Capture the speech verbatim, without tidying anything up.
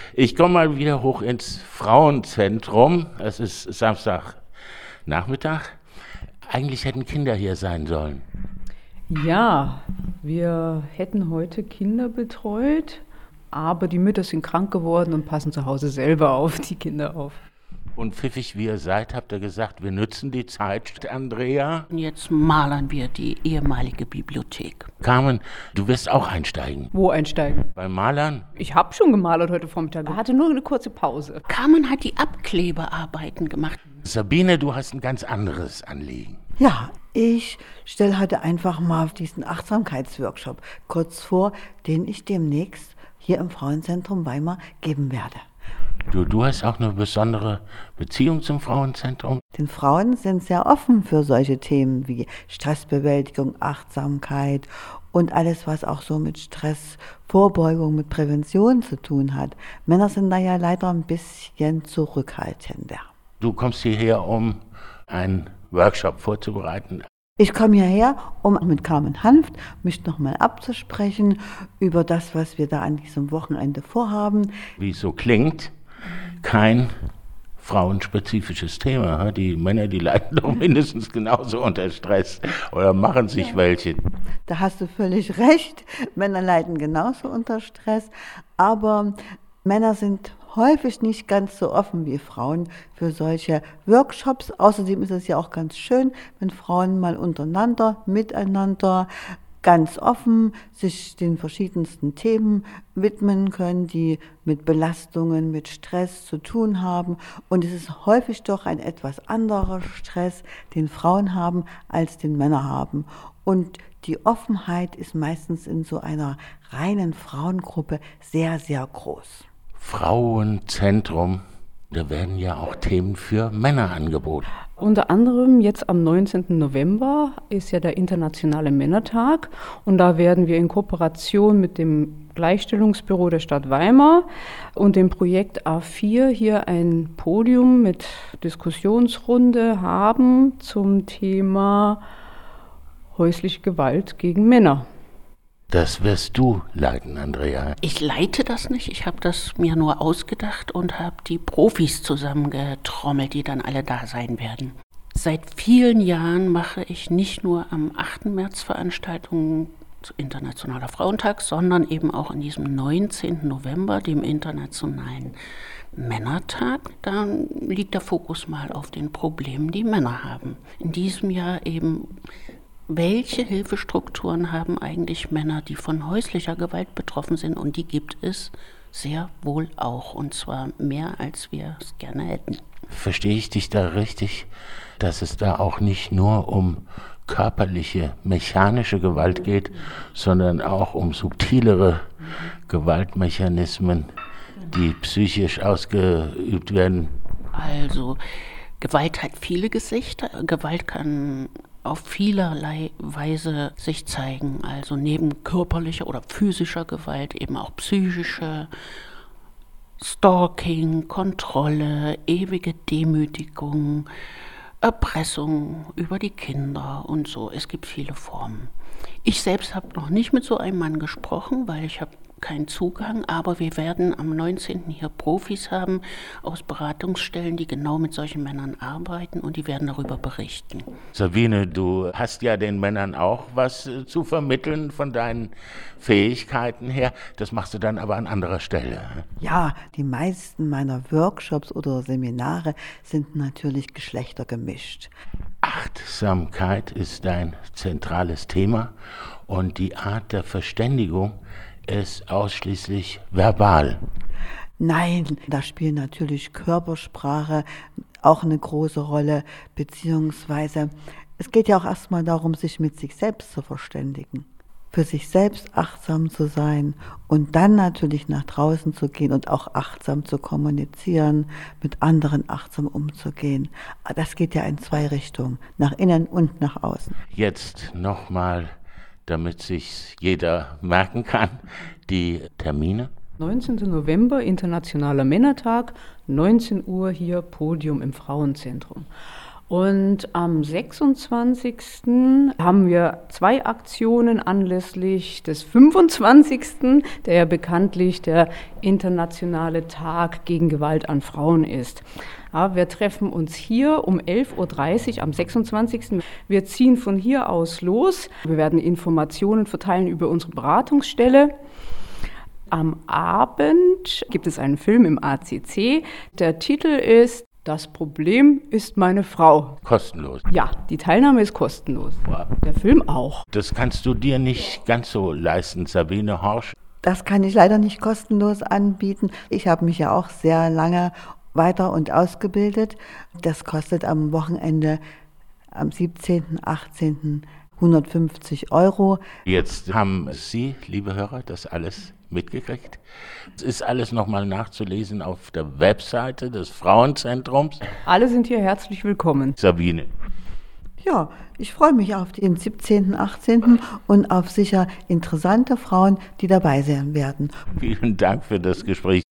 Ich komme mal wieder hoch ins Frauenzentrum. Es ist Samstagnachmittag. Eigentlich hätten Kinder hier sein sollen. Ja, wir hätten heute Kinder betreut, aber die Mütter sind krank geworden und passen zu Hause selber auf die Kinder auf. Und pfiffig wie ihr seid, habt ihr gesagt, wir nutzen die Zeit, Andrea. Und jetzt malern wir die ehemalige Bibliothek. Carmen, du wirst auch einsteigen. Wo einsteigen? Beim Malern? Ich habe schon gemalert heute Vormittag. Ich hatte nur eine kurze Pause. Carmen hat die Abklebearbeiten gemacht. Sabine, du hast ein ganz anderes Anliegen. Ja, ich stelle heute einfach mal diesen Achtsamkeitsworkshop kurz vor, den ich demnächst hier im Frauenzentrum Weimar geben werde. Du, du hast auch eine besondere Beziehung zum Frauenzentrum? Denn Frauen sind sehr offen für solche Themen wie Stressbewältigung, Achtsamkeit und alles, was auch so mit Stressvorbeugung, mit Prävention zu tun hat. Männer sind da ja leider ein bisschen zurückhaltender. Du kommst hierher, um einen Workshop vorzubereiten. Ich komme hierher, um mit Carmen Hanft mich nochmal abzusprechen über das, was wir da an diesem Wochenende vorhaben. Wie es so klingt, kein frauenspezifisches Thema. Die Männer, die leiden doch mindestens genauso unter Stress oder machen sich welche. Da hast du völlig recht. Männer leiden genauso unter Stress, aber Männer sind häufig nicht ganz so offen wie Frauen für solche Workshops. Außerdem ist es ja auch ganz schön, wenn Frauen mal untereinander, miteinander ganz offen sich den verschiedensten Themen widmen können, die mit Belastungen, mit Stress zu tun haben. Und es ist häufig doch ein etwas anderer Stress, den Frauen haben, als den Männer haben. Und die Offenheit ist meistens in so einer reinen Frauengruppe sehr, sehr groß. Frauenzentrum, da werden ja auch Themen für Männer angeboten. Unter anderem jetzt am neunzehnten November ist ja der Internationale Männertag und da werden wir in Kooperation mit dem Gleichstellungsbüro der Stadt Weimar und dem Projekt A vier hier ein Podium mit Diskussionsrunde haben zum Thema häusliche Gewalt gegen Männer. Das wirst du leiten, Andrea. Ich leite das nicht, ich habe das mir nur ausgedacht und habe die Profis zusammengetrommelt, die dann alle da sein werden. Seit vielen Jahren mache ich nicht nur am achten März Veranstaltungen zu Internationaler Frauentag, sondern eben auch an diesem neunzehnten November, dem Internationalen Männertag. Da liegt der Fokus mal auf den Problemen, die Männer haben. In diesem Jahr eben: Welche Hilfestrukturen haben eigentlich Männer, die von häuslicher Gewalt betroffen sind? Und die gibt es sehr wohl auch, und zwar mehr, als wir es gerne hätten. Verstehe ich dich da richtig, dass es da auch nicht nur um körperliche, mechanische Gewalt geht, sondern auch um subtilere Gewaltmechanismen, die psychisch ausgeübt werden? Also, Gewalt hat viele Gesichter. Gewalt kann auf vielerlei Weise sich zeigen, also neben körperlicher oder physischer Gewalt eben auch psychische, Stalking, Kontrolle, ewige Demütigung, Erpressung über die Kinder und so. Es gibt viele Formen. Ich selbst habe noch nicht mit so einem Mann gesprochen, weil ich habe keinen Zugang, aber wir werden am neunzehnten hier Profis haben aus Beratungsstellen, die genau mit solchen Männern arbeiten und die werden darüber berichten. Sabine, du hast ja den Männern auch was äh, zu vermitteln von deinen Fähigkeiten her. Das machst du dann aber an anderer Stelle. Ja, die meisten meiner Workshops oder Seminare sind natürlich geschlechtergemischt. Achtsamkeit ist dein zentrales Thema und die Art der Verständigung ist ausschließlich verbal. Nein, da spielt natürlich Körpersprache auch eine große Rolle, beziehungsweise es geht ja auch erstmal darum, sich mit sich selbst zu verständigen, für sich selbst achtsam zu sein und dann natürlich nach draußen zu gehen und auch achtsam zu kommunizieren, mit anderen achtsam umzugehen. Das geht ja in zwei Richtungen, nach innen und nach außen. Jetzt nochmal, damit sich jeder merken kann, die Termine. neunzehnten November, Internationaler Männertag, neunzehn Uhr hier, Podium im Frauenzentrum. Und am sechsundzwanzigsten haben wir zwei Aktionen anlässlich des fünfundzwanzigsten, der ja bekanntlich der internationale Tag gegen Gewalt an Frauen ist. Ja, wir treffen uns hier um elf Uhr dreißig am sechsundzwanzigsten Wir ziehen von hier aus los. Wir werden Informationen verteilen über unsere Beratungsstelle. Am Abend gibt es einen Film im A C C. Der Titel ist Das Problem ist meine Frau. Kostenlos. Ja, die Teilnahme ist kostenlos. Wow. Der Film auch. Das kannst du dir nicht ganz so leisten, Sabine Horsch. Das kann ich leider nicht kostenlos anbieten. Ich habe mich ja auch sehr lange weiter und ausgebildet. Das kostet am Wochenende am siebzehnten, achtzehnten hundertfünfzig Euro. Jetzt haben Sie, liebe Hörer, das alles mitgekriegt. Es ist alles nochmal nachzulesen auf der Webseite des Frauenzentrums. Alle sind hier herzlich willkommen. Sabine. Ja, ich freue mich auf den siebzehnten, achtzehnten und auf sicher interessante Frauen, die dabei sein werden. Vielen Dank für das Gespräch.